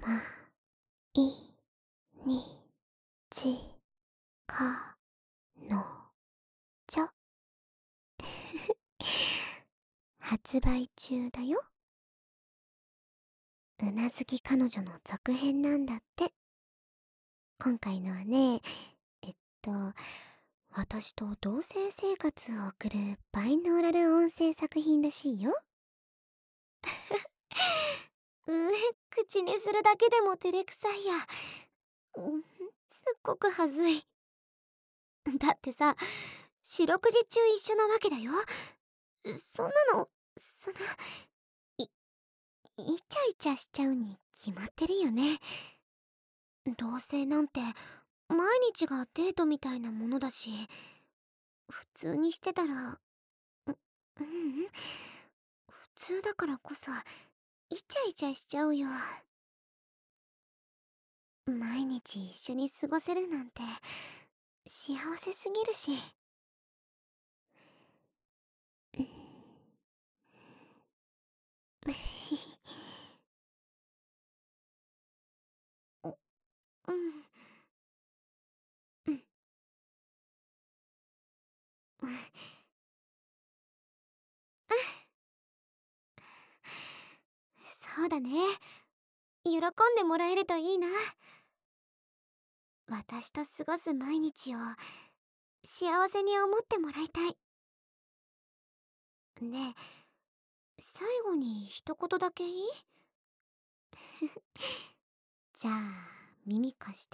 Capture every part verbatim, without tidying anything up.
いにちかのちょ発売中だよ。うなずき彼女の続編なんだって。今回のはね、えっと、私と同棲生活を送るバイノーラル音声作品らしいよ。うー、口にするだけでも照れくさいや。うん、すっごくはずい。だってさ、四六時中一緒なわけだよ。そんなの、その、い、イチャイチャしちゃうに決まってるよね。同棲なんて、毎日がデートみたいなものだし、普通にしてたら、う、うんうん、普通だからこそ、イチャイチャしちゃうよ。毎日一緒に過ごせるなんて、幸せすぎるし。うんうん、うん、うん。そうだね。喜んでもらえるといいな。私と過ごす毎日を幸せに思ってもらいたい。ねえ、最後に一言だけいい？じゃあ、耳貸して。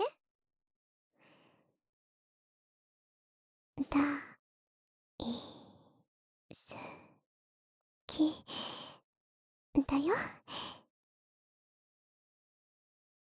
だ、い、す、き、だよ。